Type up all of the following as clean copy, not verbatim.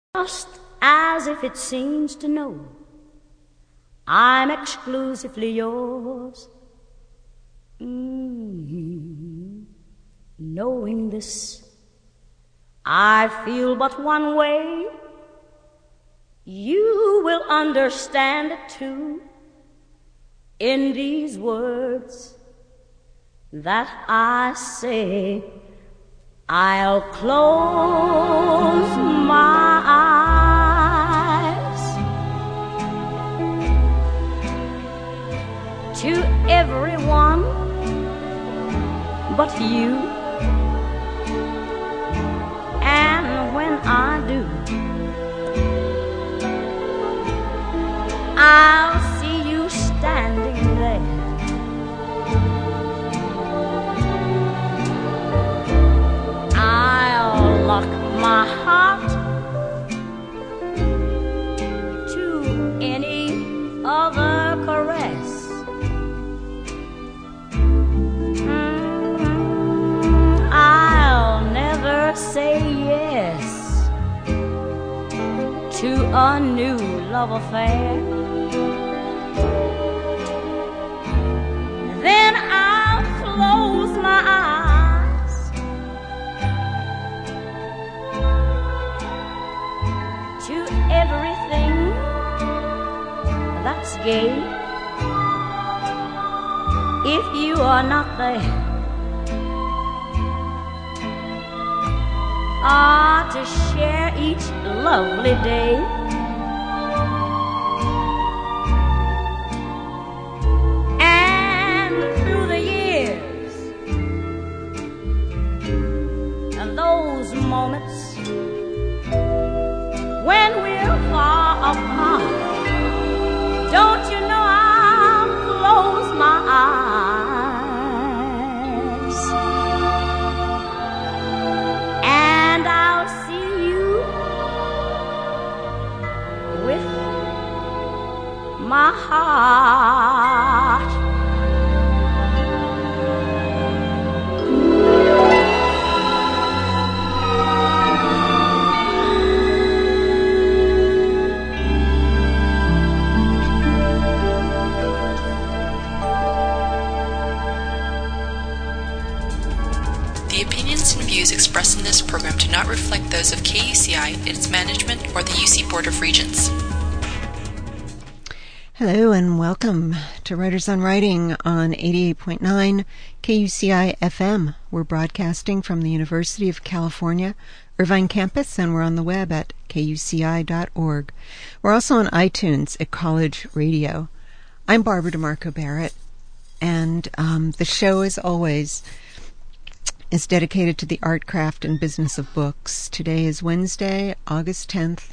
Just as if it seems to know I'm exclusively yours. Knowing this, I feel but one way. You will understand it too in these words that I say. I'll close my eyes to everyone but you, and when I do, I'll see you standing there. I'll lock my heart to any other caress. I'll never say yes to a new love affair. Then I'll close my eyes to everything that's gay. If you are not there, to share each lovely day. And through the years, and those moments when we're far apart, don't you know I'll close my eyes and I'll see you with my heart. The opinions and views expressed in this program do not reflect those of KUCI, its management, or the UC Board of Regents. Hello and welcome to Writers on Writing on 88.9 KUCI FM. We're broadcasting from the University of California, Irvine campus, and we're on the web at kuci.org. We're also on iTunes at College Radio. I'm Barbara DeMarco Barrett, and the show, as always, is dedicated to the art, craft, and business of books. Today is Wednesday, August 10th,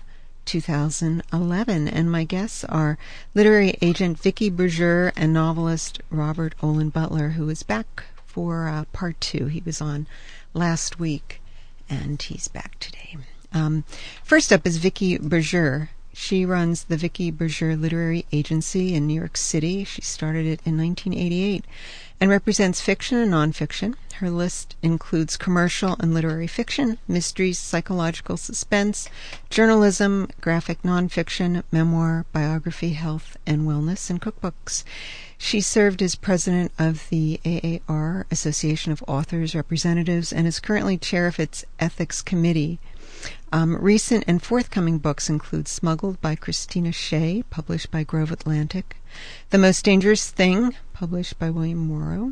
2011, and my guests are literary agent Vicki Berger and novelist Robert Olin Butler, who is back for part 2. He was on last week, and he's back today. First up is Vicki Berger. She runs the Vicki Berger Literary Agency in New York City. She started it in 1988 and represents fiction and nonfiction. Her list includes commercial and literary fiction, mysteries, psychological suspense, journalism, graphic nonfiction, memoir, biography, health and wellness, and cookbooks. She served as president of the AAR, Association of Authors Representatives, and is currently chair of its ethics committee. Recent and forthcoming books include Smuggled by Christina Shea, published by Grove Atlantic, The Most Dangerous Thing, published by William Morrow,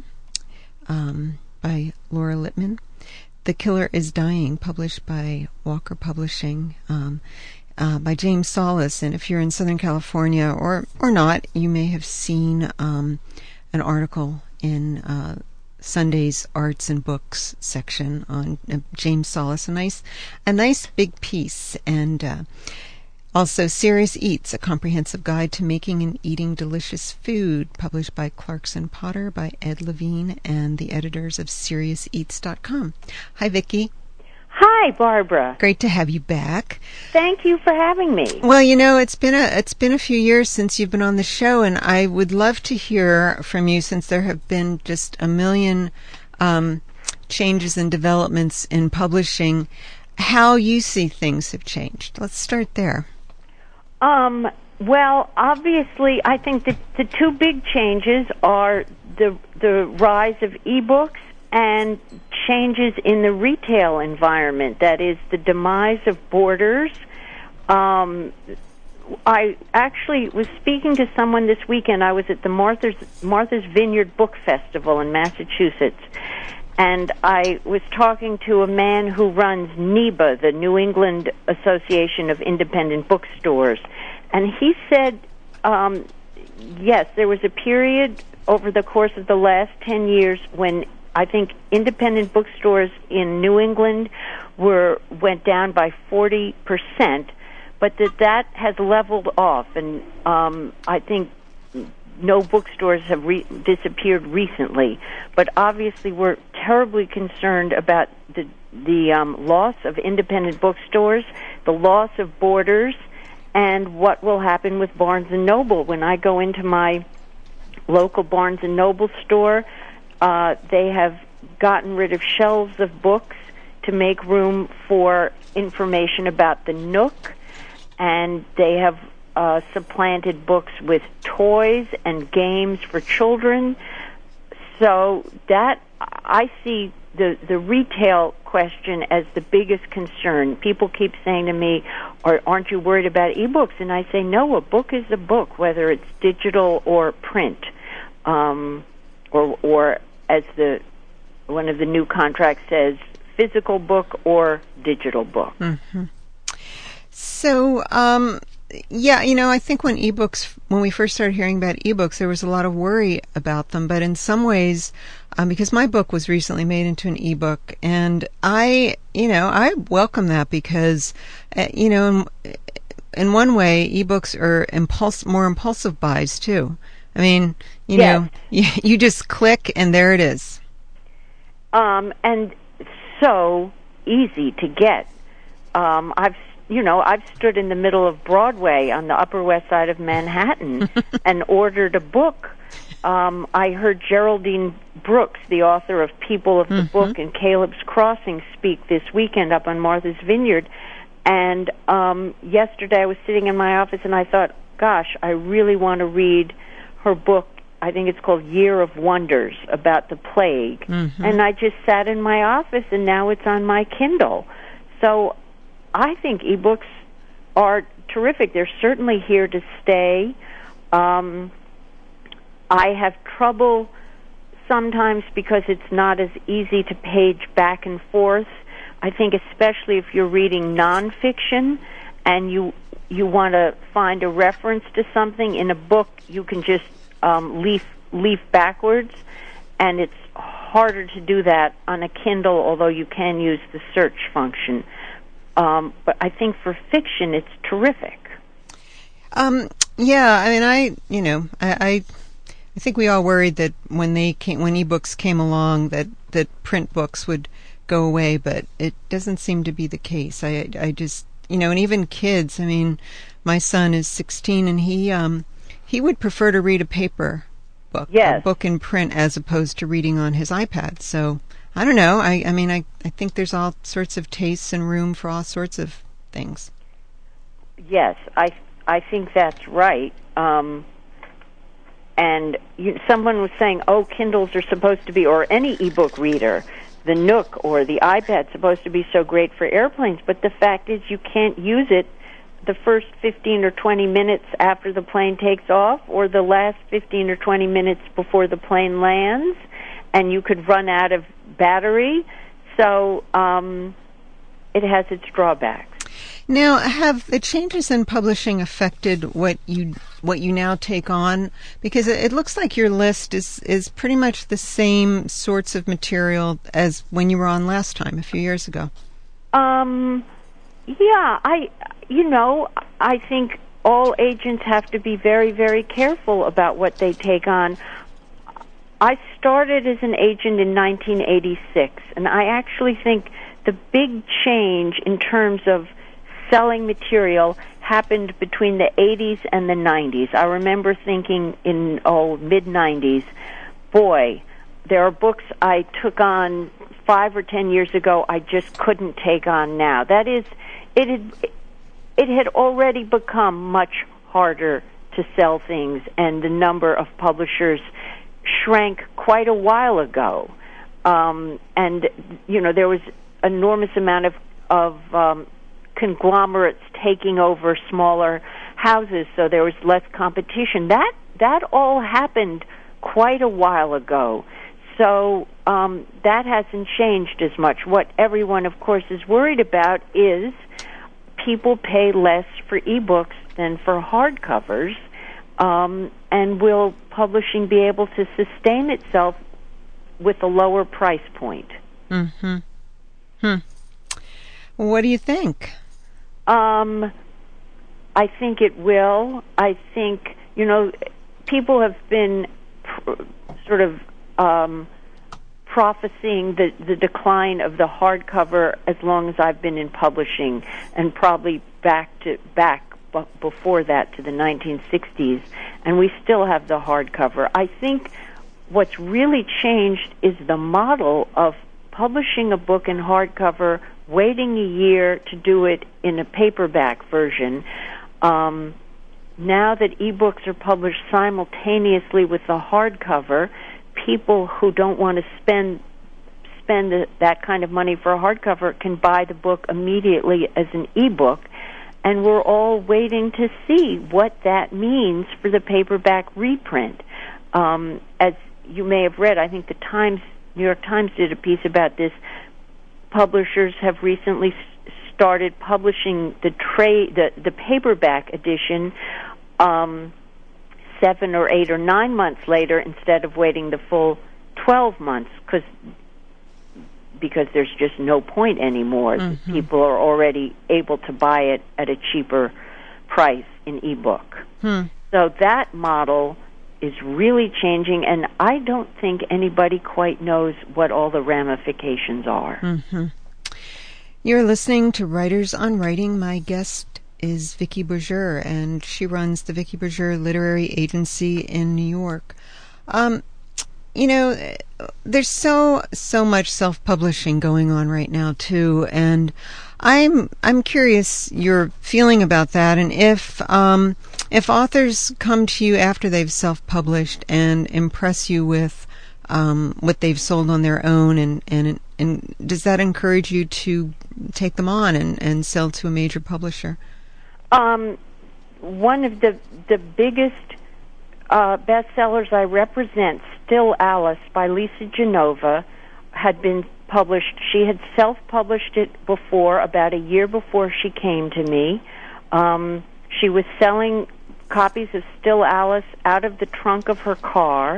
by Laura Littman, The Killer is Dying, published by Walker Publishing, by James Solis. And if you're in Southern California or not, you may have seen an article in Sunday's Arts and Books section on James Solis, a nice big piece. And also Serious Eats, a comprehensive guide to making and eating delicious food, published by Clarkson Potter, by Ed Levine, and the editors of SeriousEats.com. Hi, Vicki. Hi, Barbara. Great to have you back. Thank you for having me. Well, you know, it's been a few years since you've been on the show, and I would love to hear from you, since there have been just a million changes and developments in publishing. how you see things have changed. Let's start there. Well, obviously, I think that the two big changes are the rise of ebooks and changes in the retail environment. That is, the demise of Borders. I actually was speaking to someone this weekend. I was at the Martha's Vineyard Book Festival in Massachusetts, and I was talking to a man who runs NEBA, the New England Association of Independent Bookstores, and he said, yes, there was a period over the course of the last 10 years when I think independent bookstores in New England went down by 40%, but that has leveled off, and I think no bookstores have disappeared recently. But obviously, we're terribly concerned about the loss of independent bookstores, the loss of Borders, and what will happen with Barnes & Noble. When I go into my local Barnes & Noble store, they have gotten rid of shelves of books to make room for information about the Nook, and they have supplanted books with toys and games for children. So that, I see the retail question as the biggest concern. People keep saying to me, aren't you worried about ebooks? And I say, no, a book is a book, whether it's digital or print, or as one of the new contracts says, physical book or digital book. Mm-hmm. So, I think when we first started hearing about ebooks, there was a lot of worry about them. But in some ways, because my book was recently made into an ebook, and I welcome that because, in one way, ebooks are more impulsive buys too. I mean, you just click and there it is. And so easy to get. I've stood in the middle of Broadway on the Upper West Side of Manhattan and ordered a book. I heard Geraldine Brooks, the author of People of the Book and Caleb's Crossing, speak this weekend up on Martha's Vineyard. And yesterday I was sitting in my office and I thought, gosh, I really want to read her book. I think it's called Year of Wonders, about the plague. Mm-hmm. And I just sat in my office, and now it's on my Kindle. So I think ebooks are terrific. They're certainly here to stay. I have trouble sometimes because it's not as easy to page back and forth. I think especially if you're reading nonfiction and you want to find a reference to something in a book, you can just leaf backwards, and it's harder to do that on a Kindle, although you can use the search function. But I think for fiction, it's terrific. I think we all worried that when ebooks came along, that print books would go away, but it doesn't seem to be the case. I just, and even kids. I mean, my son is 16, and he would prefer to read a paper book, yes, a book in print, as opposed to reading on his iPad. So I don't know. I think there's all sorts of tastes and room for all sorts of things. Yes, I think that's right. And someone was saying, Kindles are supposed to be, or any ebook reader, the Nook or the iPad, supposed to be so great for airplanes. But the fact is, you can't use it the first 15 or 20 minutes after the plane takes off, or the last 15 or 20 minutes before the plane lands, and you could run out of battery. So it has its drawbacks. Now, have the changes in publishing affected what you now take on? Because it looks like your list is pretty much the same sorts of material as when you were on last time, a few years ago. Yeah, I think all agents have to be very, very careful about what they take on. I started as an agent in 1986, and I actually think the big change in terms of selling material happened between the 80s and the 90s. I remember thinking in mid-90s, boy, there are books I took on 5 or 10 years ago I just couldn't take on now. That is, it had already become much harder to sell things, and the number of publishers shrank quite a while ago. And, you know, there was enormous amount of conglomerates taking over smaller houses, so there was less competition. That all happened quite a while ago. So that hasn't changed as much. What everyone, of course, is worried about is people pay less for ebooks than for hardcovers, and will publishing be able to sustain itself with a lower price point? Mm-hmm. What do you think? I think it will. I think, you know, people have been sort of prophesying the decline of the hardcover as long as I've been in publishing, and probably back before that to the 1960s, and we still have the hardcover. I think what's really changed is the model of publishing a book in hardcover, waiting a year to do it in a paperback version. Now that ebooks are published simultaneously with the hardcover, people who don't want to spend that kind of money for a hardcover can buy the book immediately as an ebook, and we're all waiting to see what that means for the paperback reprint. As you may have read, I think New York Times did a piece about this. Publishers have recently started publishing the paperback edition 7 or 8 or 9 months later instead of waiting the full 12 months because there's just no point anymore. Mm-hmm. People are already able to buy it at a cheaper price in ebook. So that model is really changing, and I don't think anybody quite knows what all the ramifications are. Mm-hmm. You're listening to Writers on Writing. My guest is Vicky Berger, and she runs the Vicky Berger Literary Agency in New York. You know, there's so much self-publishing going on right now too, and I'm curious your feeling about that, and if authors come to you after they've self-published and impress you with what they've sold on their own, and does that encourage you to take them on and sell to a major publisher? One of the biggest bestsellers I represent, Still Alice by Lisa Genova, had been published. She had self-published it before, about a year before she came to me. She was selling copies of Still Alice out of the trunk of her car.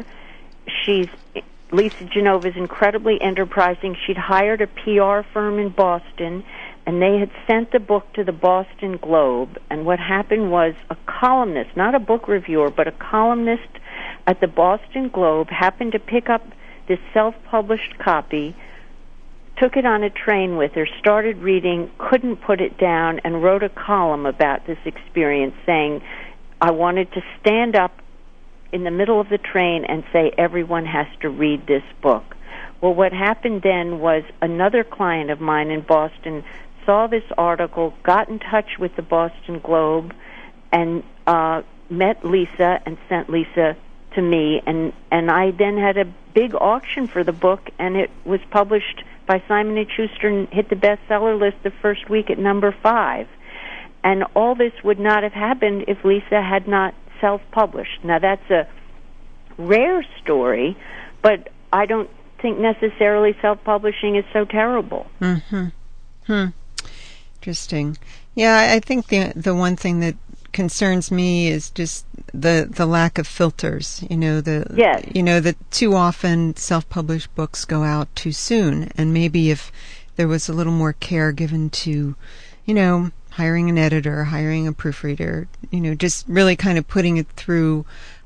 Lisa Genova is incredibly enterprising. She'd hired a PR firm in Boston, and they had sent the book to the Boston Globe. And what happened was a columnist, not a book reviewer, but a columnist at the Boston Globe happened to pick up this self-published copy, took it on a train with her, started reading, couldn't put it down, and wrote a column about this experience saying, I wanted to stand up in the middle of the train and say, everyone has to read this book. Well, what happened then was another client of mine in Boston saw this article, got in touch with the Boston Globe, and met Lisa and sent Lisa to me, and I then had a big auction for the book, and it was published by Simon & Schuster and hit the bestseller list the first week at number 5. And all this would not have happened if Lisa had not self-published. Now, that's a rare story, but I don't think necessarily self-publishing is so terrible. Mm-hmm. Interesting. Yeah, I think the one thing that concerns me is just the lack of filters. That too often self-published books go out too soon, and maybe if there was a little more care given to, hiring an editor, hiring a proofreader, just really kind of putting it through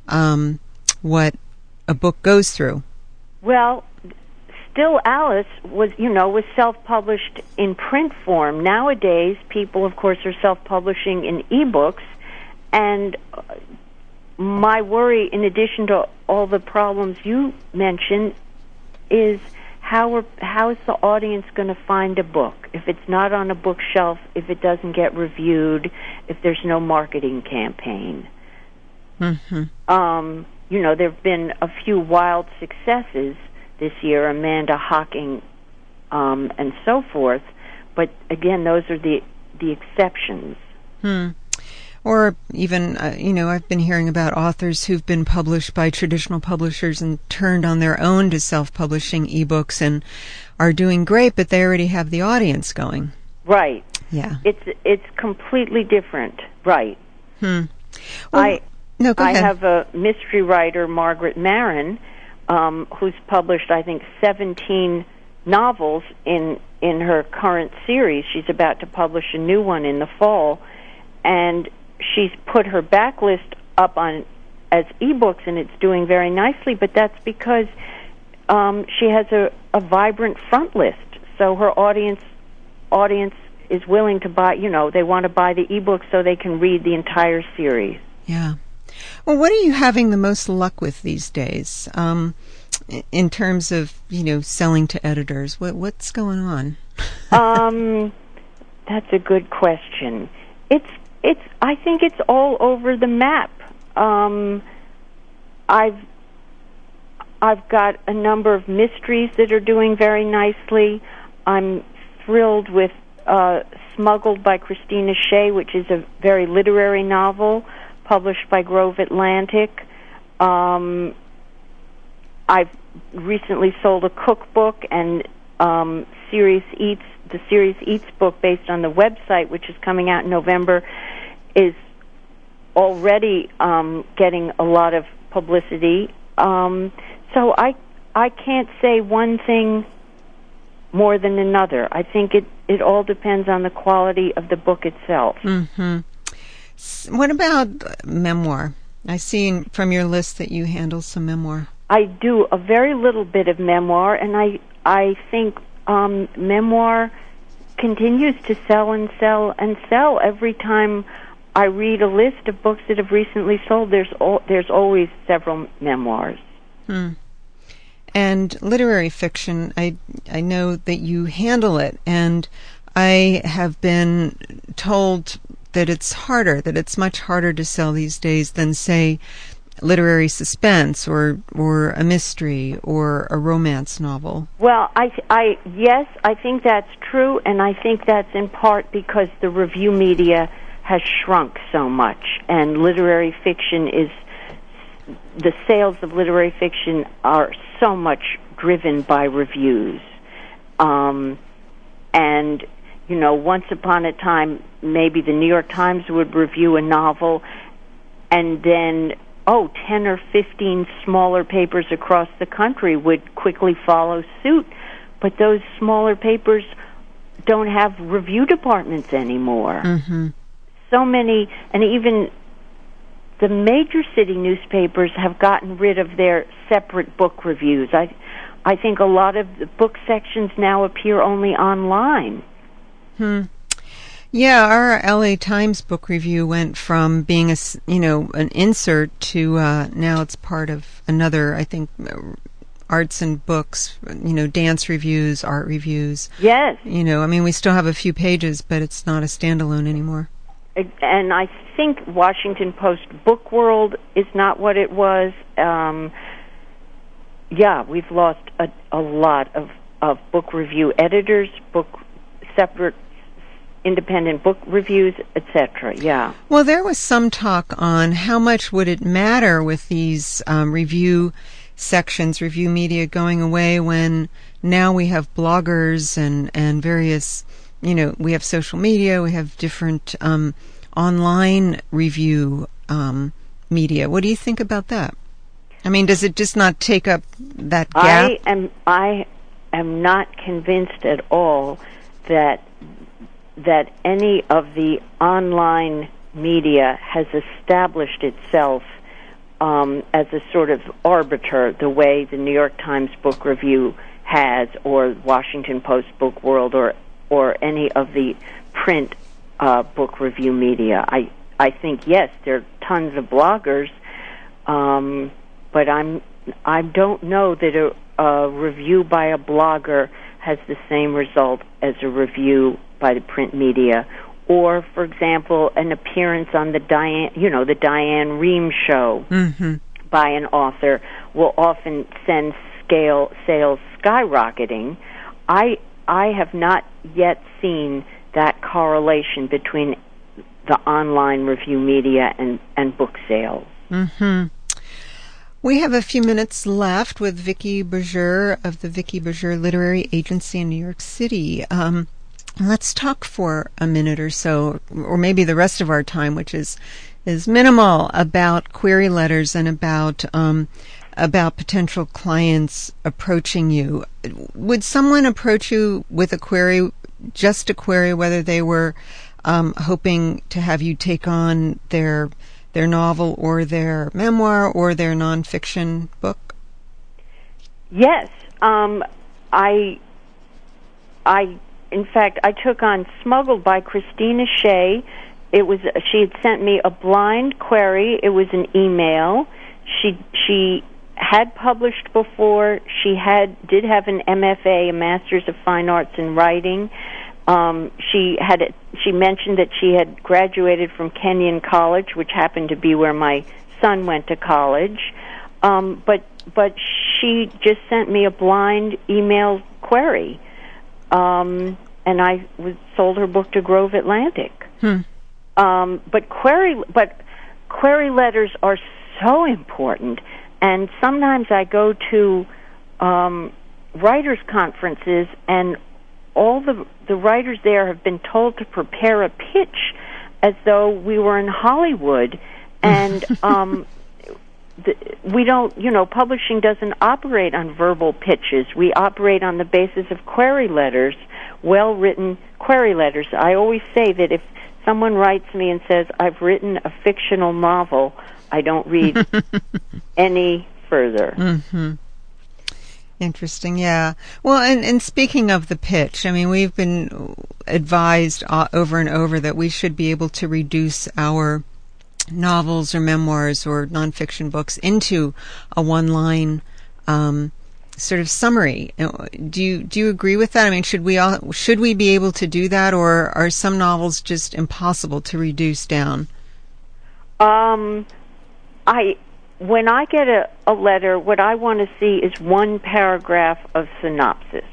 what a book goes through. Well, Still Alice was self-published in print form. Nowadays, people, of course, are self-publishing in ebooks, and my worry, in addition to all the problems you mentioned, is how's the audience going to find a book if it's not on a bookshelf, if it doesn't get reviewed, if there's no marketing campaign? Mm-hmm. There have been a few wild successes this year, Amanda Hocking, and so forth. But again, those are the exceptions. Or even, I've been hearing about authors who've been published by traditional publishers and turned on their own to self-publishing ebooks and are doing great, but they already have the audience going. Right. Yeah. It's completely different. Right. Well, I ahead. have a mystery writer, Margaret Maron, who's published, I think, 17 novels in her current series. She's about to publish a new one in the fall, and she's put her backlist up as ebooks, and it's doing very nicely, but that's because she has a vibrant front list. So her audience is willing to buy, they want to buy the ebook so they can read the entire series. Yeah. Well, what are you having the most luck with these days in terms of, selling to editors? What's going on? That's a good question. I think it's all over the map. I've got a number of mysteries that are doing very nicely. I'm thrilled with Smuggled by Christina Shea, which is a very literary novel published by Grove Atlantic. I've recently sold a cookbook, and the Serious Eats book based on the website, which is coming out in November, is already getting a lot of publicity. So I can't say one thing more than another. I think it all depends on the quality of the book itself. Mm-hmm. What about memoir? I see from your list that you handle some memoir. I do a very little bit of memoir, and I think memoir continues to sell and sell and sell. Every time I read a list of books that have recently sold, there's always several memoirs. And literary fiction, I know that you handle it, and I have been told that it's much harder to sell these days than, say, literary suspense or a mystery or a romance novel. Well, yes, I think that's true, and I think that's in part because the review media has shrunk so much, and literary fiction the sales of literary fiction are so much driven by reviews. And, once upon a time, maybe the New York Times would review a novel, and then 10 or 15 smaller papers across the country would quickly follow suit. But those smaller papers don't have review departments anymore. Mm-hmm. So many, and even the major city newspapers have gotten rid of their separate book reviews. I think a lot of the book sections now appear only online. Yeah, our LA Times book review went from being an insert to now it's part of another, I think, arts and books, dance reviews, art reviews. Yes. We still have a few pages, but it's not a standalone anymore. And I think Washington Post Book World is not what it was. We've lost a lot of book review editors, separate independent book reviews, etc. Yeah. Well, there was some talk on how much would it matter with these review sections, review media going away when now we have bloggers and various, we have social media, we have different online review media. What do you think about that? Does it just not take up that gap? I am not convinced at all that any of the online media has established itself as a sort of arbiter, the way the New York Times Book Review has, or Washington Post Book World, or any of the print book review media. I think, yes, there are tons of bloggers, but I'm I don't know that a review by a blogger has the same result as a review by the print media. Or, for example, an appearance on the Diane Rehm show by an author will often send sales skyrocketing. I have not yet seen that correlation between the online review media and book sales. Mm-hmm. We have a few minutes left with Vicki Berger of the Vicki Berger Literary Agency in New York City. Let's talk for a minute or so, or maybe the rest of our time, which is minimal, about query letters and about potential clients approaching you. Would someone approach you with a query, just a query, whether they were hoping to have you take on their novel or their memoir or their nonfiction book? Yes. In fact, I took on Smuggled by Christina Shea. She had sent me a blind query. It was an email. She had published before. She did have an MFA, a Master's of Fine Arts in Writing. She mentioned that she had graduated from Kenyon College, which happened to be where my son went to college. But she just sent me a blind email query. And I sold her book to Grove Atlantic. But query letters are so important, and sometimes I go to writers' conferences, and all the writers there have been told to prepare a pitch as though we were in Hollywood, and we don't, publishing doesn't operate on verbal pitches. We operate on the basis of query letters, well-written query letters. I always say that if someone writes me and says, I've written a fictional novel, I don't read any further. Mm-hmm. Interesting, yeah. Well, and speaking of the pitch, I mean, we've been advised over and over that we should be able to reduce our novels or memoirs or nonfiction books into a one-line sort of summary. Do you agree with that? I mean, should we be able to do that, or are some novels just impossible to reduce down? When I get a letter, what I want to see is one paragraph of synopsis.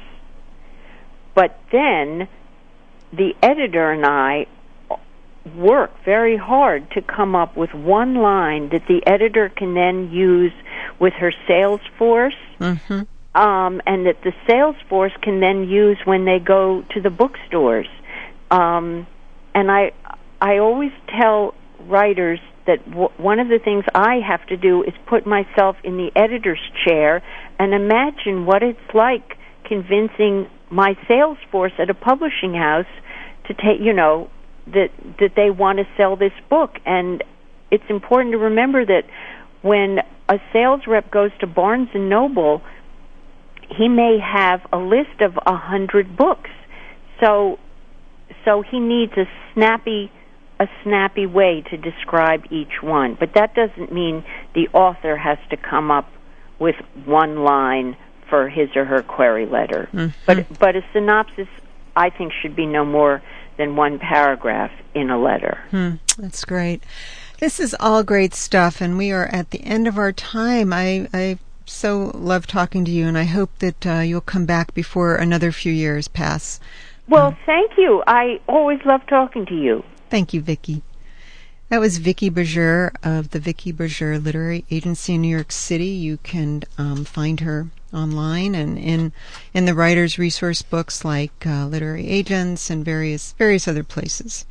But then the editor and I work very hard to come up with one line that the editor can then use with her sales force, and that the sales force can then use when they go to the bookstores. And I always tell writers that one of the things I have to do is put myself in the editor's chair and imagine what it's like convincing my sales force at a publishing house to take, that they want to sell this book. And it's important to remember that when a sales rep goes to Barnes & Noble, he may have a list of 100 books. So he needs a snappy way to describe each one. But that doesn't mean the author has to come up with one line for his or her query letter. Mm-hmm. But a synopsis, I think, should be no more than one paragraph in a letter. That's great. This is all great stuff, and we are at the end of our time. I so love talking to you, and I hope that you'll come back before another few years pass. Well, thank you. I always love talking to you. Thank you, Vicki. That was Vicki Berger of the Vicki Berger Literary Agency in New York City. You can find her online and in the writers' resource books like Literary Agents and various other places.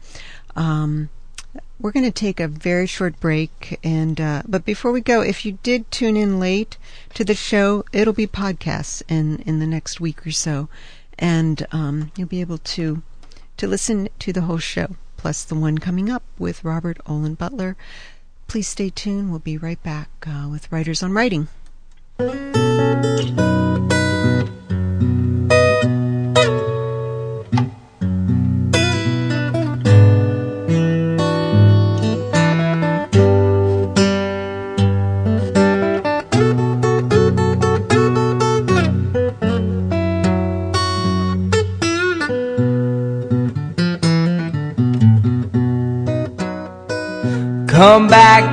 We're going to take a very short break, but before we go, if you did tune in late to the show, it'll be podcasts in the next week or so, and you'll be able to listen to the whole show, plus the one coming up with Robert Olin Butler. Please stay tuned. We'll be right back with Writers on Writing. Come back,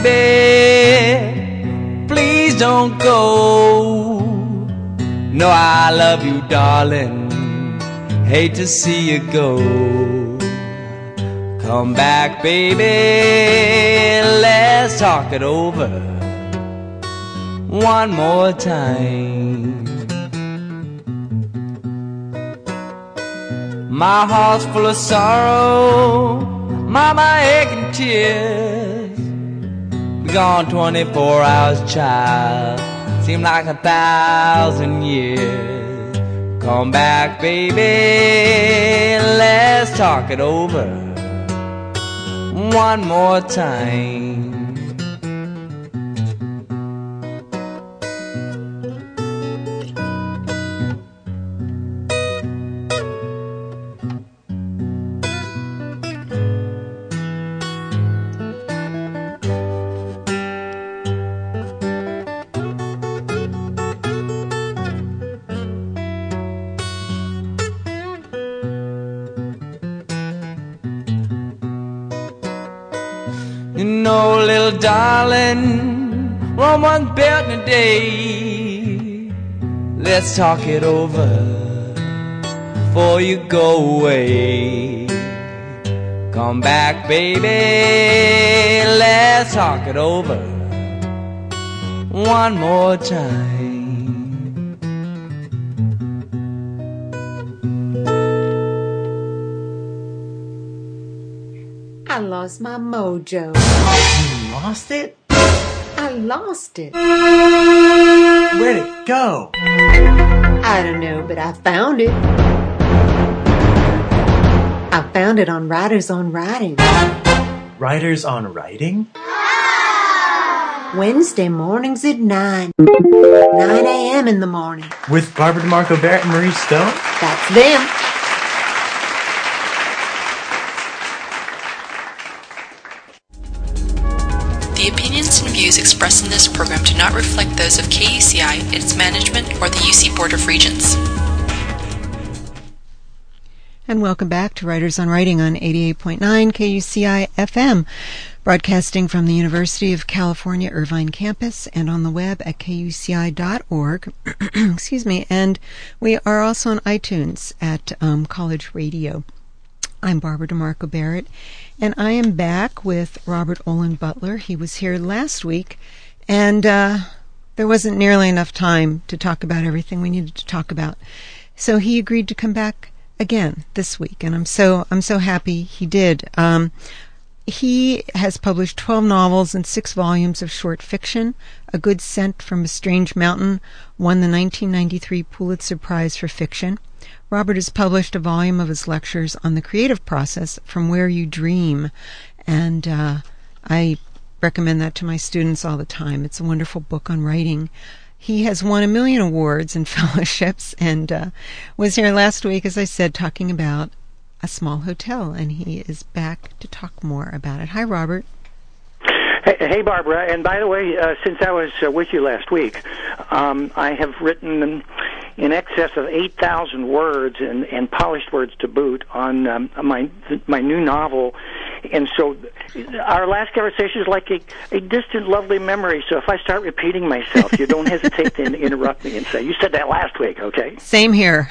baby, please don't go. No, I love you, darling, hate to see you go. Come back, baby, let's talk it over one more time. My heart's full of sorrow, mama aching tears. Be gone 24 hours, child, seem like 1,000 years. Come back, baby, let's talk it over one more time. You know, little darling, Rome wasn't built in a day. Let's talk it over before you go away. Come back, baby, let's talk it over one more time. I lost my mojo. You lost it? I lost it. Where'd it go? I don't know, but I found it. I found it on Writers on Writing. Writers on Writing? Wednesday mornings at 9 a.m. in the morning. With Barbara DeMarco Barrett and Marie Stone? That's them. The opinions and views expressed in this program do not reflect those of KUCI, its management, or the UC Board of Regents. And welcome back to Writers on Writing on 88.9 KUCI FM, broadcasting from the University of California, Irvine campus, and on the web at kuci.org. Excuse me. And we are also on iTunes at College Radio. I'm Barbara DeMarco Barrett, and I am back with Robert Olin Butler. He was here last week, and there wasn't nearly enough time to talk about everything we needed to talk about. So he agreed to come back again this week, and I'm so happy he did. He has published 12 novels and 6 volumes of short fiction. A Good Scent from a Strange Mountain won the 1993 Pulitzer Prize for Fiction. Robert has published a volume of his lectures on the creative process, From Where You Dream, and I recommend that to my students all the time. It's a wonderful book on writing. He has won 1 million awards and fellowships, and was here last week, as I said, talking about A Small Hotel, and he is back to talk more about it. Hi, Robert. Hey, Barbara. And by the way, since I was with you last week, I have written in excess of 8,000 words and polished words to boot on my new novel. And so our last conversation is like a distant, lovely memory. So if I start repeating myself, you don't hesitate to interrupt me and say, you said that last week, okay? Same here.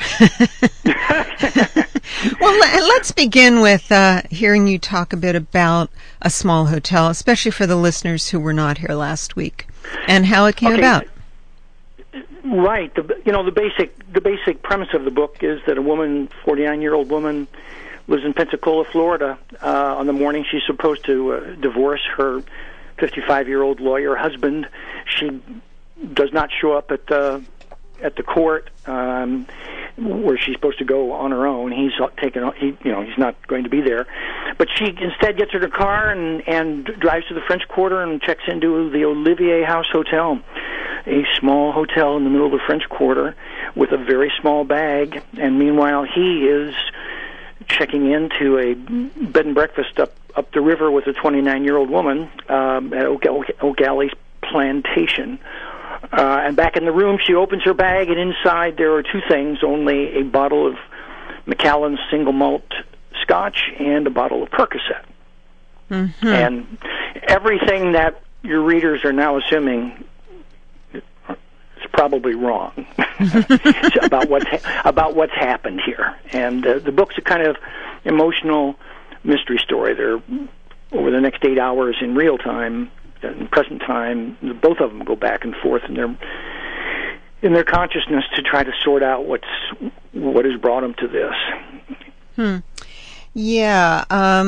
Well, let's begin with hearing you talk a bit about A Small Hotel, especially for the listeners who were not here last week, and how it came about. Right. The basic premise of the book is that a woman, 49-year-old woman, lives in Pensacola, Florida. On the morning she's supposed to divorce her 55-year-old lawyer husband. She does not show up at the court where she's supposed to go on her own. He's not going to be there. But she instead gets in her car and drives to the French Quarter and checks into the Olivier House Hotel, a small hotel in the middle of the French Quarter with a very small bag. And meanwhile, he is checking into a bed and breakfast up the river with a 29-year-old woman at O'Galley's Plantation. And back in the room, she opens her bag, and inside there are 2 things, only a bottle of Macallan's single malt scotch and a bottle of Percocet. Mm-hmm. And everything that your readers are now assuming is probably wrong about what's happened here. And the book's a kind of emotional mystery story. They're over the next 8 hours in real time, in present time. Both of them go back and forth in their consciousness to try to sort out what has brought them to this. Yeah,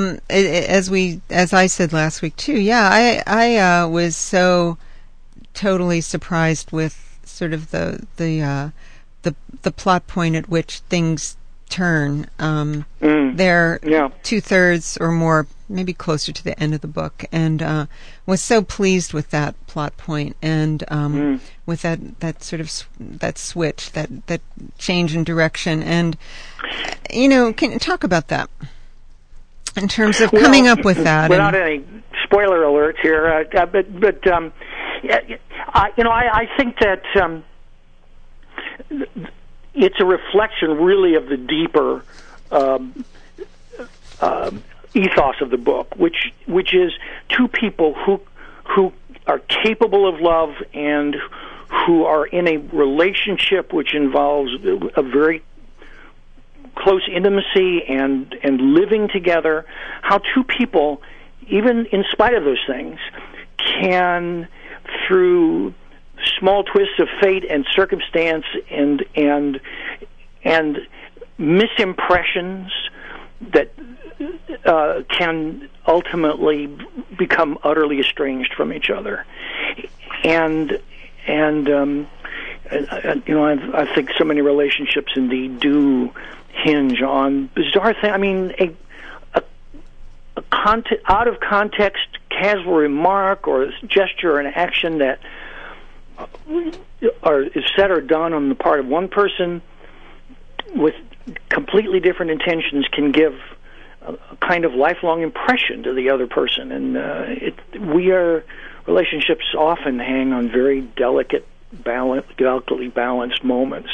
as I said last week too. Yeah, I was so totally surprised with sort of the plot point at which things turn. They're 2/3 or more, maybe closer to the end of the book, and was so pleased with that plot point and with that sort of that switch, that change in direction. And can you talk about that in terms of coming up with that? Without any spoiler alerts here, I think that it's a reflection, really, of the deeper ethos of the book, which is two people who are capable of love and who are in a relationship which involves a very close intimacy and living together. How two people, even in spite of those things, can, through small twists of fate and circumstance and misimpressions that can ultimately become utterly estranged from each other. And I think so many relationships indeed do hinge on bizarre things. I mean, a out of context casual remark or gesture or an action that is said or done on the part of one person with completely different intentions can give a kind of lifelong impression to the other person. And relationships often hang on very delicately balanced moments.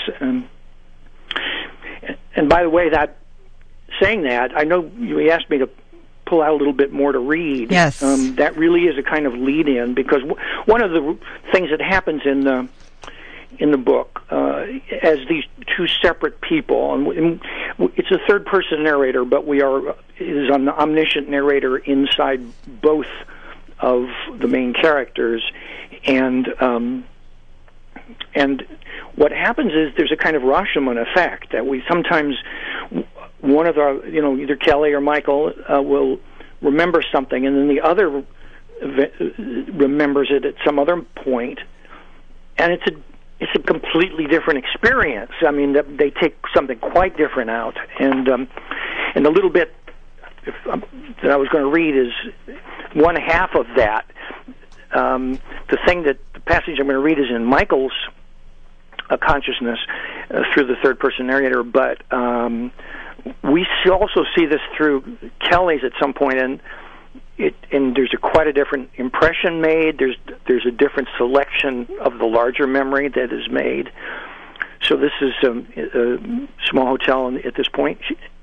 And by the way, saying that, I know you asked me to pull out a little bit more to read. Yes. That really is a kind of lead-in, because one of the things that happens in the book, as these two separate people, and it's a third-person narrator, but it is an omniscient narrator inside both of the main characters, and what happens is there's a kind of Rashomon effect that we sometimes, one of our, either Kelly or Michael will remember something, and then the other remembers it at some other point, and it's a completely different experience. I mean, they take something quite different out, and a little bit that I was going to read is one half of that. The passage I'm going to read is in Michael's consciousness through the third-person narrator, but we also see this through Kelly's at some point, and there's quite a different impression made. There's a different selection of the larger memory that is made. So this is a small hotel at this point.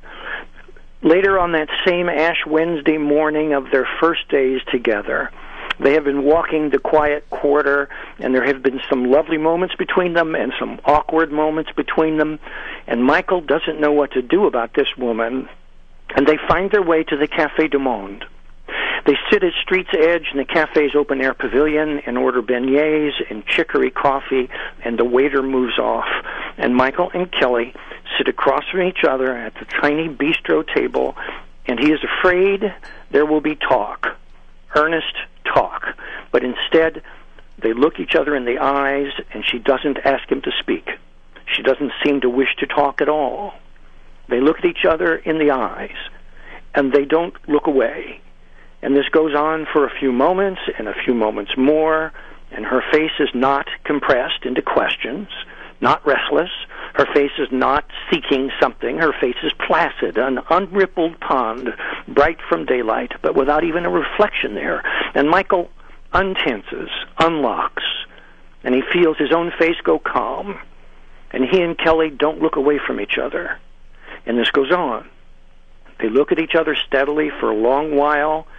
Later on that same Ash Wednesday morning of their first days together, they have been walking the quiet quarter, and there have been some lovely moments between them and some awkward moments between them, and Michael doesn't know what to do about this woman, and they find their way to the Café du Monde. They sit at street's edge in the cafe's open-air pavilion and order beignets and chicory coffee, and the waiter moves off, and Michael and Kelly sit across from each other at the tiny bistro table, and he is afraid there will be talk, earnest talk, but instead they look each other in the eyes, and she doesn't ask him to speak. She doesn't seem to wish to talk at all. They look at each other in the eyes, and they don't look away. And this goes on for a few moments and a few moments more, and her face is not compressed into questions, not restless. Her face is not seeking something. Her face is placid, an unrippled pond, bright from daylight, but without even a reflection there. And Michael untenses, unlocks, and he feels his own face go calm. And he and Kelly don't look away from each other. And this goes on. They look at each other steadily for a long while,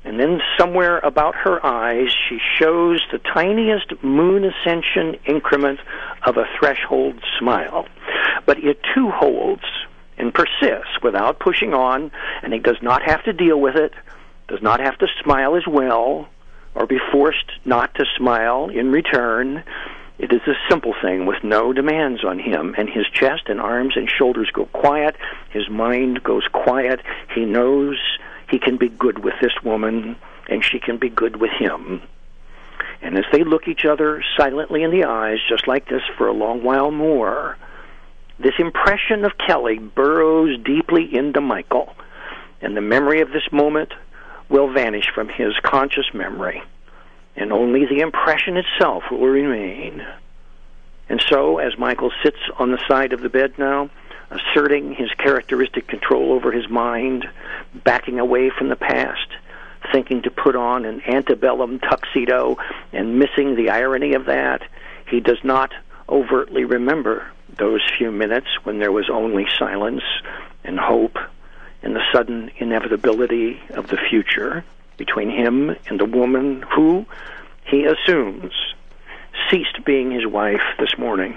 And then somewhere about her eyes, she shows the tiniest moon ascension increment of a threshold smile. But it too holds and persists without pushing on, and he does not have to deal with it, does not have to smile as well, or be forced not to smile in return. It is a simple thing with no demands on him, and his chest and arms and shoulders go quiet, his mind goes quiet, he knows he can be good with this woman, and she can be good with him. And as they look each other silently in the eyes, just like this for a long while more, this impression of Kelly burrows deeply into Michael, and the memory of this moment will vanish from his conscious memory, and only the impression itself will remain. And so, as Michael sits on the side of the bed now, asserting his characteristic control over his mind, backing away from the past, thinking to put on an antebellum tuxedo, and missing the irony of that, he does not overtly remember those few minutes when there was only silence and hope and the sudden inevitability of the future between him and the woman who, he assumes, ceased being his wife this morning.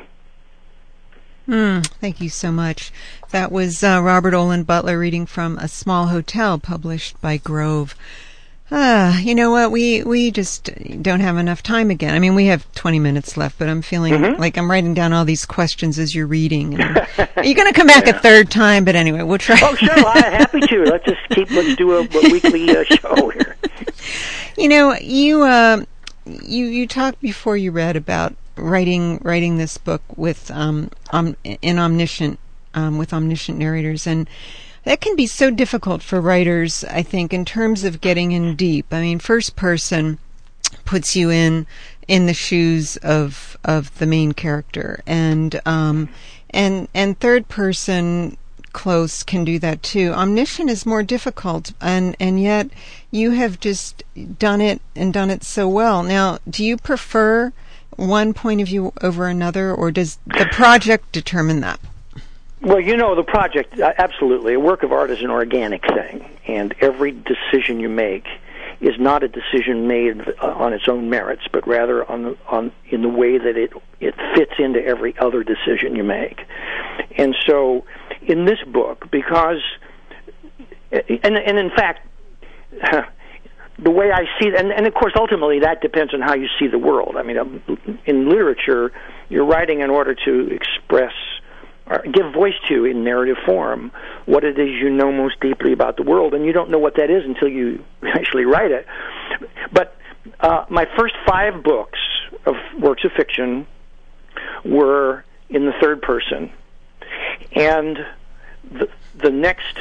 Thank you so much. That was Robert Olin Butler reading from A Small Hotel, published by Grove. You know what? We just don't have enough time again. I mean, we have 20 minutes left, but I'm feeling like I'm writing down all these questions as you're reading. And you're going to come back a third time, but anyway, we'll try. Oh, sure. I'm happy to. Let's do a weekly show here. You know, you talked before you read about writing this book with omniscient narrators, and that can be so difficult for writers, I think, in terms of getting in deep. I mean, first person puts you in the shoes of the main character, and third person close can do that too. Omniscient is more difficult, and yet you have just done it so well. Now, do you prefer one point of view over another, or does the project determine that? Well, you know, the project, absolutely. A work of art is an organic thing, and every decision you make is not a decision made on its own merits, but rather in the way that it fits into every other decision you make. And so, in this book, because, and in fact, the way I see it, and of course, ultimately, that depends on how you see the world. I mean, in literature, you're writing in order to express or give voice to, in narrative form, what it is you know most deeply about the world, and you don't know what that is until you actually write it. But my first 5 books of works of fiction were in the third person, and the next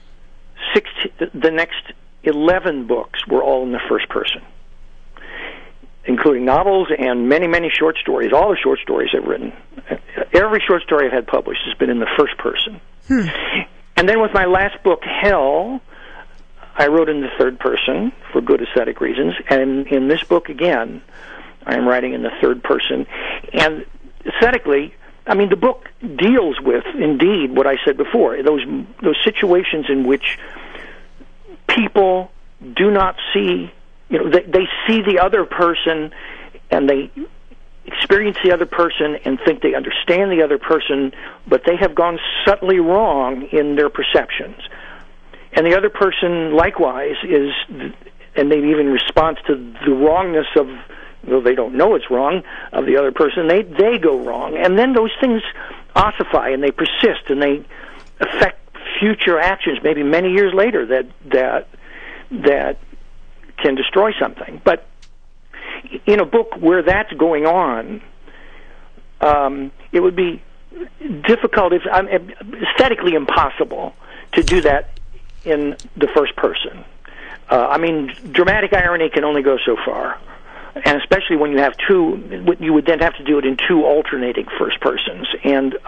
11 books were all in the first person, including novels and many, many short stories. All the short stories I've written, every short story I've had published has been in the first person. And then with my last book, Hell, I wrote in the third person for good aesthetic reasons. And in this book, again, I'm writing in the third person. And aesthetically, I mean, the book deals with, indeed, what I said before, those situations in which people do not see, you know, they see the other person and they experience the other person and think they understand the other person, but they have gone subtly wrong in their perceptions. And the other person, likewise, is, and they even respond to the wrongness of, though they don't know it's wrong, of the other person, they go wrong. And then those things ossify and they persist and they affect future actions, maybe many years later, that can destroy something. But in a book where that's going on, it would be difficult, aesthetically impossible, to do that in the first person. I mean, dramatic irony can only go so far, and especially when you have two, you would then have to do it in 2 alternating first persons, and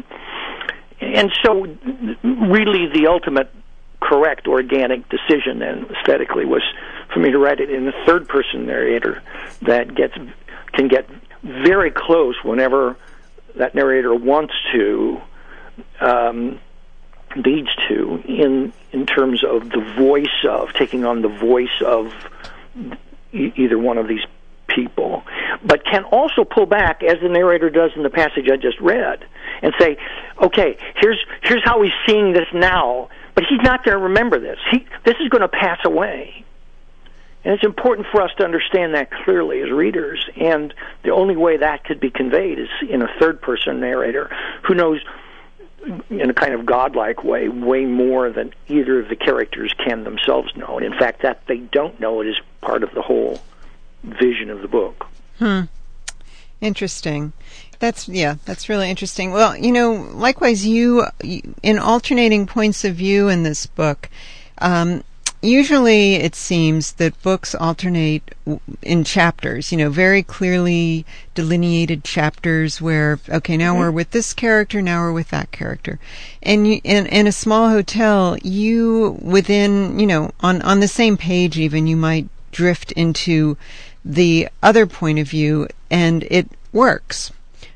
so really the ultimate correct organic decision then aesthetically was for me to write it in the third person narrator that can get very close whenever that narrator wants to, leads to in terms of the voice of taking on the voice of either one of these people, but can also pull back, as the narrator does in the passage I just read, and say, okay, here's how he's seeing this now, but he's not going to remember this. This is going to pass away. And it's important for us to understand that clearly as readers, and the only way that could be conveyed is in a third-person narrator who knows, in a kind of godlike way more than either of the characters can themselves know. And in fact, that they don't know it is part of the whole vision of the book. Interesting. That's really interesting. Well, likewise, you in alternating points of view in this book, usually it seems that books alternate in chapters, very clearly delineated chapters where, okay, now we're with this character, now we're with that character. And in a small hotel, you within, on the same page even, you might drift into the other point of view, and it works.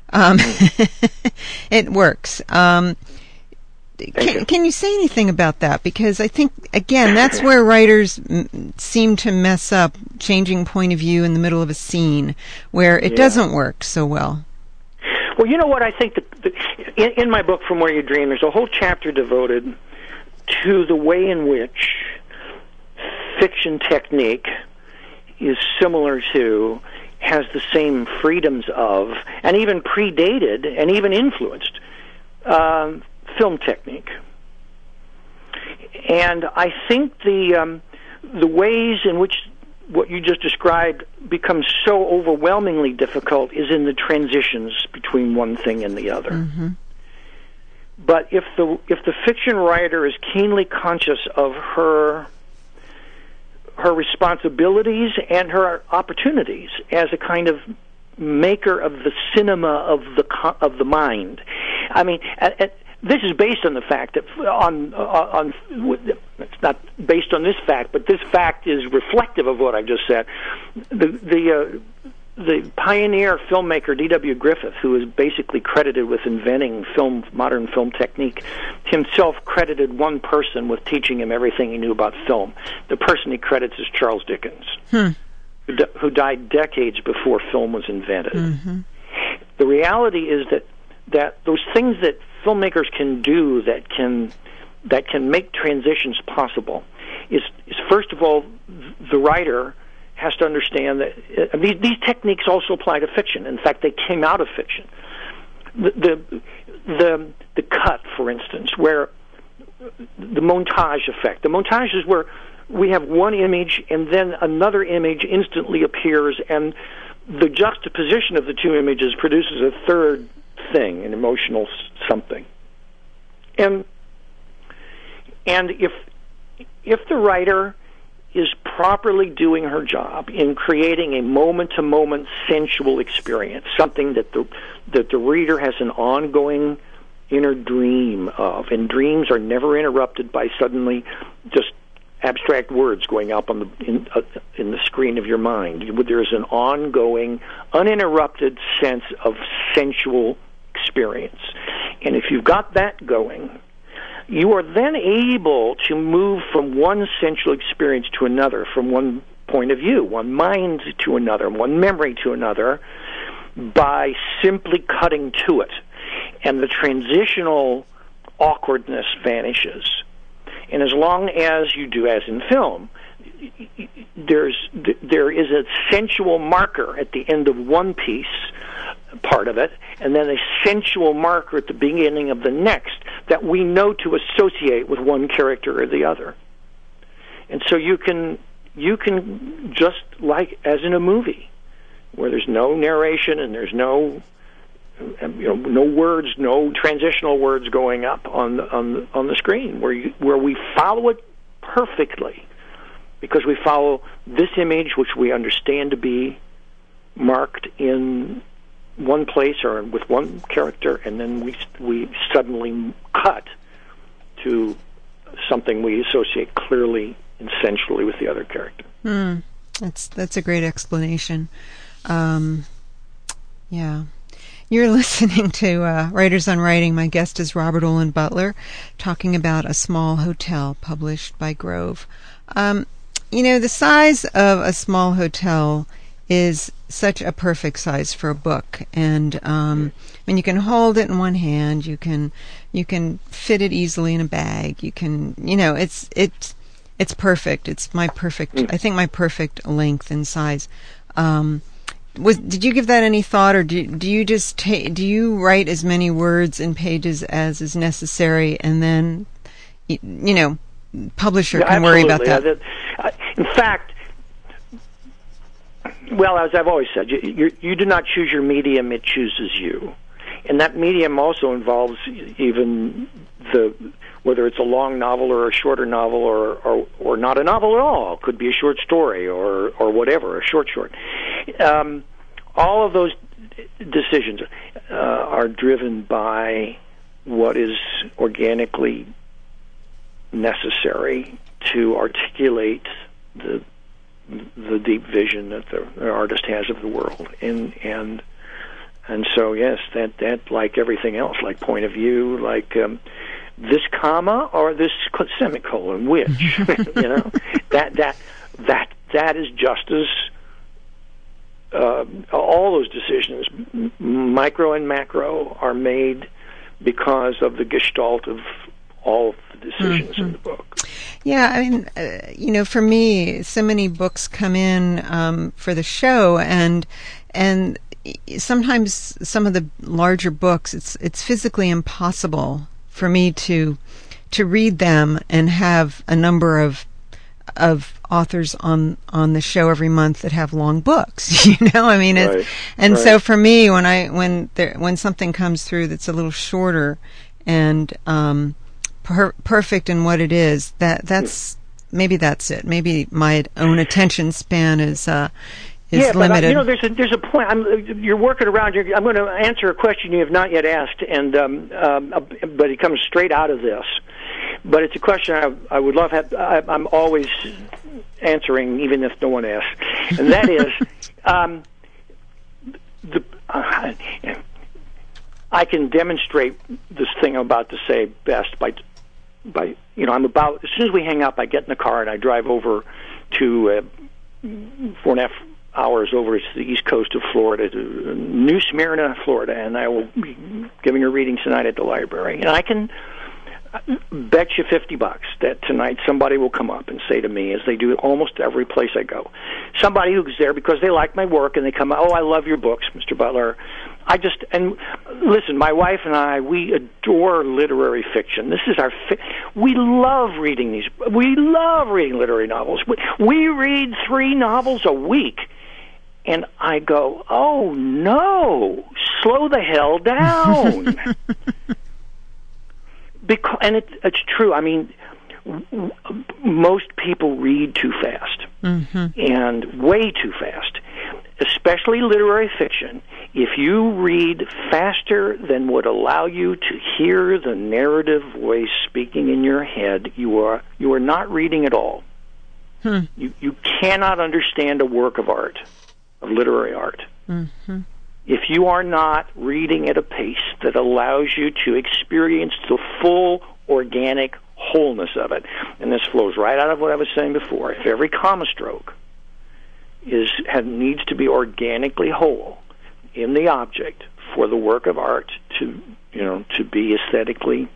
It works. Can you say anything about that? Because I think, again, that's where writers seem to mess up, changing point of view in the middle of a scene where it doesn't work so well. Well, you know what? I think in my book, From Where You Dream, there's a whole chapter devoted to the way in which fiction technique is similar to, has the same freedoms of, and even predated and even influenced film technique. And I think the ways in which what you just described becomes so overwhelmingly difficult is in the transitions between one thing and the other. Mm-hmm. But if the fiction writer is keenly conscious of her responsibilities and her opportunities as a kind of maker of the cinema of the mind, I mean, this is based on the fact that it's not based on this fact, but this fact is reflective of what I just said. The pioneer filmmaker D.W. Griffith, who is basically credited with inventing modern film technique, himself credited one person with teaching him everything he knew about film. The person he credits is Charles Dickens, who died decades before film was invented. Mm-hmm. The reality is that those things that filmmakers can do that can make transitions possible is first of all, the writer has to understand that these techniques also apply to fiction. In fact, they came out of fiction. The cut, for instance, where the montage effect. The montage is where we have one image and then another image instantly appears, and the juxtaposition of the two images produces a third thing, an emotional something. And if the writer is properly doing her job in creating a moment-to-moment sensual experience, something that the reader has an ongoing inner dream of, and dreams are never interrupted by suddenly just abstract words going up on in the screen of your mind. There is an ongoing, uninterrupted sense of sensual experience. And if you've got that going, you are then able to move from one sensual experience to another, from one point of view, one mind to another, one memory to another, by simply cutting to it. And the transitional awkwardness vanishes. And as long as you do as in film, there is a sensual marker at the end of one piece, part of it, and then a sensual marker at the beginning of the next that we know to associate with one character or the other. And so you can just like as in a movie where there's no narration and there's no words, no transitional words going up on the screen, where we follow it perfectly because we follow this image which we understand to be marked in one place or with one character, and then we suddenly cut to something we associate clearly and sensually with the other character. That's a great explanation. Yeah. You're listening to Writers on Writing. My guest is Robert Olen Butler, talking about A Small Hotel, published by Grove. The size of A Small Hotel is such a perfect size for a book, and you can hold it in one hand. You can fit it easily in a bag. You can, it's perfect. It's my perfect. I think my perfect length and size. Did you give that any thought, or do you just do you write as many words and pages as is necessary, and then publisher can worry about that? In fact, well, as I've always said, you do not choose your medium; it chooses you, and that medium also involves even whether it's a long novel or a shorter novel or not a novel at all. It could be a short story or whatever, a short. All of those decisions are driven by what is organically necessary to articulate the deep vision that the artist has of the world, and so yes, that like everything else, like point of view, like this comma or this semicolon, which that is just as all those decisions, micro and macro, are made because of the gestalt of all of the decisions in the book. Yeah, I mean, for me, so many books come in for the show, and sometimes some of the larger books, it's physically impossible for me to read them and have a number of authors on the show every month that have long books. I mean, so for me, when something comes through that's a little shorter and perfect in what it is, that's it. Maybe my own attention span is limited. But there's a point. You're working around. I'm going to answer a question you have not yet asked, and but it comes straight out of this. But it's a question I would love. I'm always answering, even if no one asks, and that is, I can demonstrate this thing I'm about to say best by I'm about, as soon as we hang up, I get in the car and I drive over to 4.5 hours over to the east coast of Florida, to New Smyrna, Florida, and I will be giving a reading tonight at the library. And I can bet you $50 that tonight somebody will come up and say to me, as they do almost every place I go, somebody who's there because they like my work and they come, "Oh, I love your books, Mr. Butler." And listen, my wife and I, we adore literary fiction. This is we love reading these. We love reading literary novels. We read 3 novels a week. And I go, "Oh no, slow the hell down." And it's true. I mean, most people read too fast, and way too fast, especially literary fiction. If you read faster than would allow you to hear the narrative voice speaking in your head, you are not reading at all. You cannot understand a work of art, of literary art. If you are not reading at a pace that allows you to experience the full organic wholeness of it. And this flows right out of what I was saying before. If every comma stroke needs to be organically whole in the object for the work of art to be aesthetically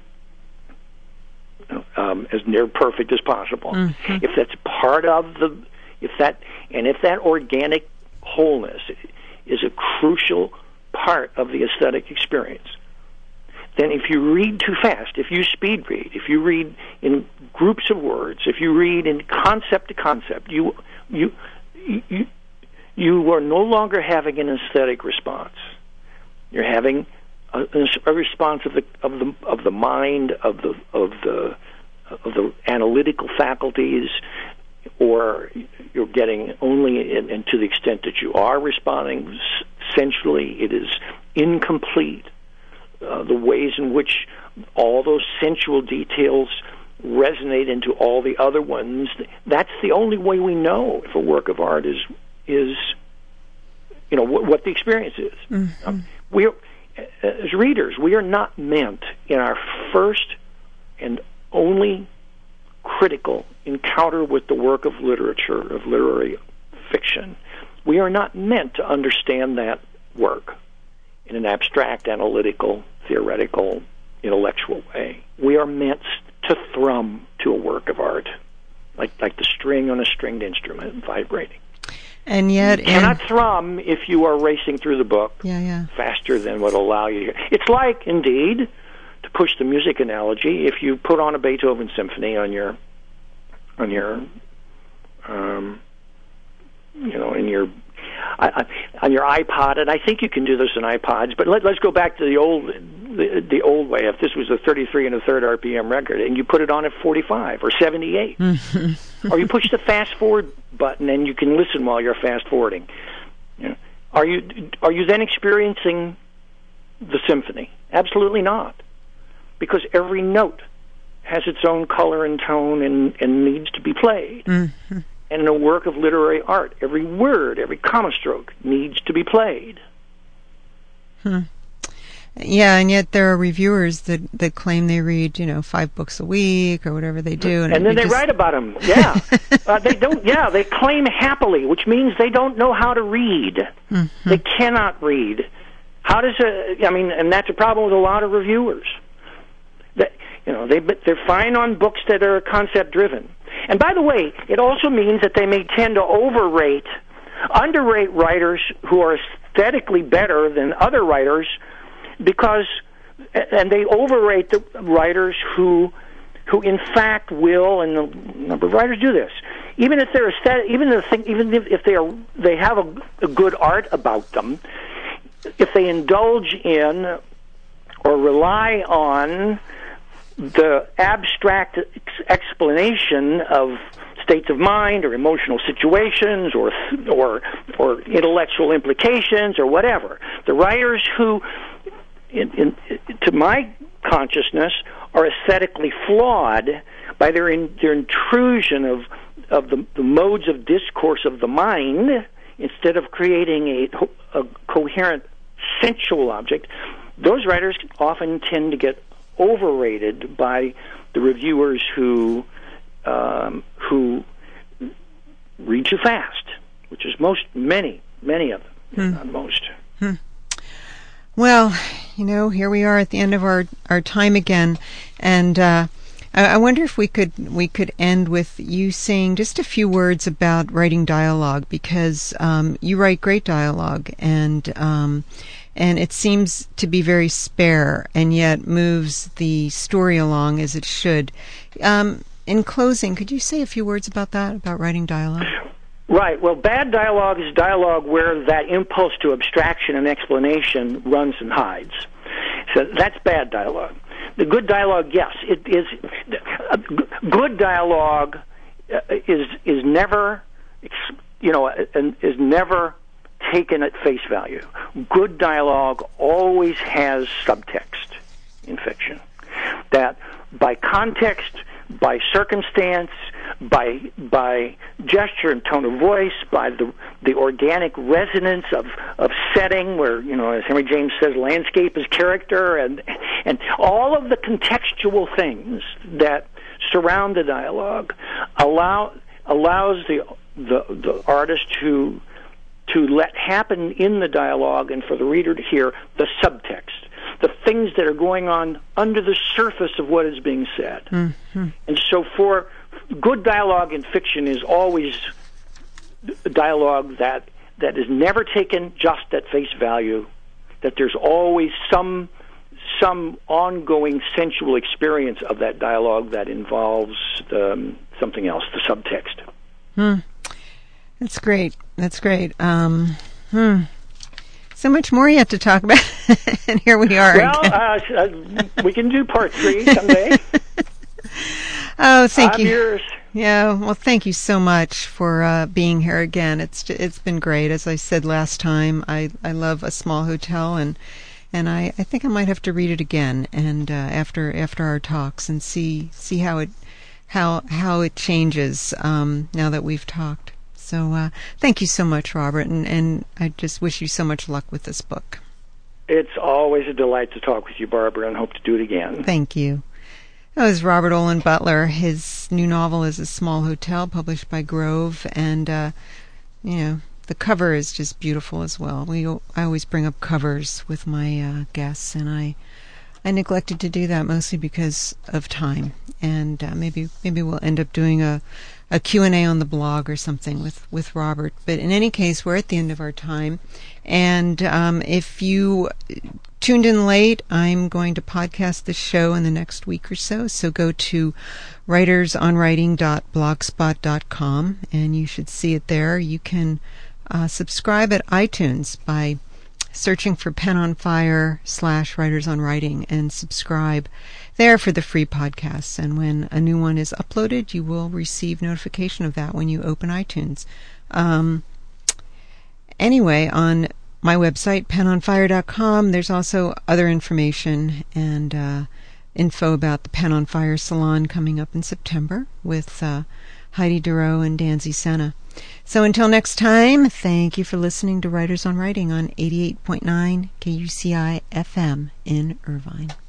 as near perfect as possible. If that's part of if that organic wholeness is a crucial part of the aesthetic experience, then if you read too fast, if you speed read, if you read in groups of words, if you read in concept to concept, you are no longer having an aesthetic response. You're having a response of the mind, of the analytical faculties, or you're getting only, and to the extent that you are responding sensually, it is incomplete. The ways in which all those sensual details resonate into all the other ones, that's the only way we know if a work of art is what the experience is. as readers, we are not meant in our first and only critical encounter with the work of literature, of literary fiction, we are not meant to understand that work in an abstract, analytical, theoretical, intellectual way. We are meant to thrum to a work of art, like the string on a stringed instrument vibrating. And yet, you cannot thrum if you are racing through the book faster than what will allow you to hear. It's like, indeed, to push the music analogy, if you put on a Beethoven symphony on your on your iPod, and I think you can do this on iPods. But let's go back to the old way. If this was a 33 1/3 RPM record, and you put it on at 45 or 78, or you push the fast forward button, and you can listen while you're fast forwarding. Are you then experiencing the symphony? Absolutely not, because every note has its own color and tone and needs to be played. Mm-hmm. And in a work of literary art, every word, every comma stroke needs to be played. Yeah, and yet there are reviewers that claim they read, 5 books a week or whatever they do, and then they write about them. Yeah, they don't. Yeah, they claim happily, which means they don't know how to read. Mm-hmm. They cannot read. How does and that's a problem with a lot of reviewers. They're fine on books that are concept driven. And by the way, it also means that they may tend to underrate writers who are aesthetically better than other writers, and they overrate the writers who in fact will, and a number of writers do this, even if they're aesthetic, even if they have a good art about them, if they indulge in or rely on the abstract explanation of states of mind or emotional situations or intellectual implications or whatever. The writers who, to my consciousness, are aesthetically flawed by their intrusion of the modes of discourse of the mind instead of creating a coherent sensual object. Those writers often tend to get overrated by the reviewers who read too fast, which is many of them, not most. Well, here we are at the end of our time again, and I wonder if we could end with you saying just a few words about writing dialogue, because you write great dialogue, and it seems to be very spare and yet moves the story along as it should. In closing, could you say a few words about that, about writing dialogue? Right. Well, bad dialogue is dialogue where that impulse to abstraction and explanation runs and hides. So that's bad dialogue. The good dialogue, yes, it is. Good dialogue is never, is never taken at face value. Good dialogue always has subtext in fiction. That by context, by circumstance, by gesture and tone of voice, by the organic resonance of setting, where, as Henry James says, landscape is character, and all of the contextual things that surround the dialogue allows the artist to let happen in the dialogue and for the reader to hear the subtext, the things that are going on under the surface of what is being said. Mm-hmm. And so for good dialogue in fiction is always dialogue that is never taken just at face value, that there's always some ongoing sensual experience of that dialogue that involves something else, the subtext. That's great. So much more yet to talk about, and here we are. Well, we can do part 3 someday. Oh, thank you. Yours. Yeah, well, thank you so much for being here again. It's been great. As I said last time, I love A Small Hotel, and I think I might have to read it again, and after our talks, and see how it changes now that we've talked. So thank you so much, Robert, and I just wish you so much luck with this book. It's always a delight to talk with you, Barbara, and hope to do it again. Thank you. That was Robert Olin Butler. His new novel is A Small Hotel, published by Grove, and the cover is just beautiful as well. I always bring up covers with my guests, and I neglected to do that mostly because of time. And maybe we'll end up doing a Q&A on the blog or something with Robert. But in any case, we're at the end of our time. And if you tuned in late, I'm going to podcast the show in the next week or so. So go to writersonwriting.blogspot.com, and you should see it there. You can subscribe at iTunes by searching for Pen on Fire /Writers on Writing and subscribe there for the free podcasts. And when a new one is uploaded, you will receive notification of that when you open iTunes. Anyway, on my website, penonfire.com, there's also other information and info about the Pen on Fire Salon coming up in September with Heidi Duro and Danzy Senna. So until next time, thank you for listening to Writers on Writing on 88.9 KUCI FM in Irvine.